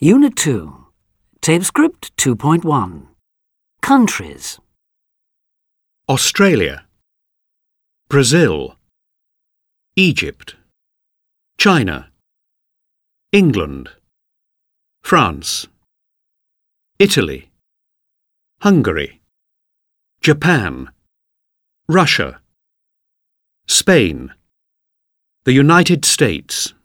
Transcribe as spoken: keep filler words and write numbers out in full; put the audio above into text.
Unit two. Tape script two point one. Countries. Australia, Brazil, Egypt, China, England, France, Italy, Hungary, Japan, Russia, Spain, the United States,